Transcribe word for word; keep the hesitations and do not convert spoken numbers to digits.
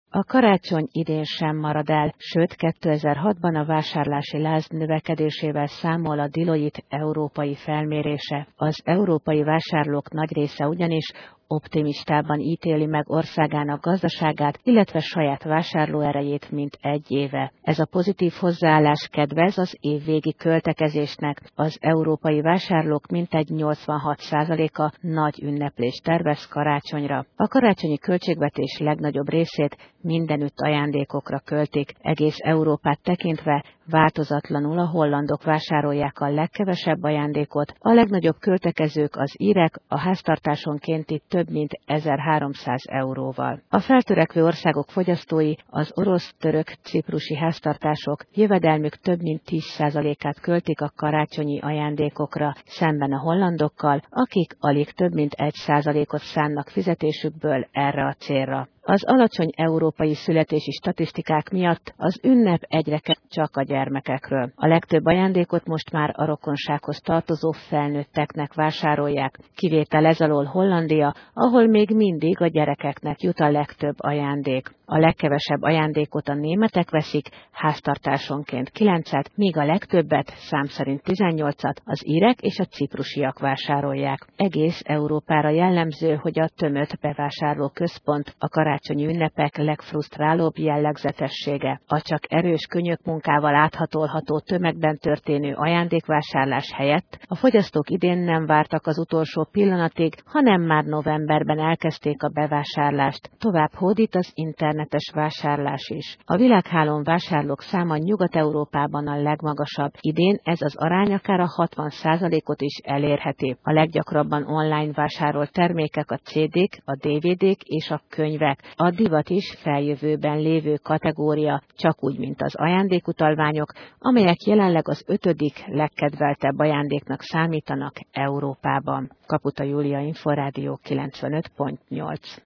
A karácsony idén sem marad el, sőt kétezer-hatban a vásárlási láz növekedésével számol a Deloitte európai felmérése. Az európai vásárlók nagy része ugyanis optimistában ítéli meg országának gazdaságát, illetve saját vásárlóerejét, mint egy éve. Ez a pozitív hozzáállás kedvez az évvégi költekezésnek. Az európai vásárlók mintegy nyolcvanhat százaléka nagy ünneplést tervez karácsonyra. A karácsonyi költségvetés legnagyobb részét mindenütt ajándékokra költik. Egész Európát tekintve változatlanul a hollandok vásárolják a legkevesebb ajándékot, a legnagyobb költekezők az írek, a háztartásonkénti több mint ezerháromszáz euróval. A feltörekvő országok fogyasztói, az orosz, török, ciprusi háztartások jövedelmük több mint tíz százalékát költik a karácsonyi ajándékokra, szemben a hollandokkal, akik alig több mint egy százalékot szánnak fizetésükből erre a célra. Az alacsony európai születési statisztikák miatt az ünnep egyre csak a gyermekekről. A legtöbb ajándékot most már a rokonsághoz tartozó felnőtteknek vásárolják. Kivétel ez alól Hollandia, ahol még mindig a gyerekeknek jut a legtöbb ajándék. A legkevesebb ajándékot a németek veszik, háztartásonként kilencet, míg a legtöbbet, szám szerint tizennyolcat, az írek és a ciprusiak vásárolják. Egész Európára jellemző, hogy a tömött bevásárló központ a karácsonyi ünnepek legfrusztrálóbb jellegzetessége. A csak erős könyökmunkával áthatolható tömegben történő ajándékvásárlás helyett a fogyasztók idén nem vártak az utolsó pillanatig, hanem már novemberben elkezdték a bevásárlást. Tovább hódít az internetes vásárlás is. A világhálón vásárlók száma Nyugat-Európában a legmagasabb. Idén ez az arány akár a hatvan százalékot is elérheti. A leggyakrabban online vásárolt termékek a cé dék, a dé vé dék és a könyvek. A divat is feljövőben lévő kategória, csak úgy, mint az ajándékutalványok, amelyek jelenleg az ötödik legkedveltebb ajándéknak számítanak Európában. Kaputa Júlia, Inforádió kilencvenöt pont nyolc.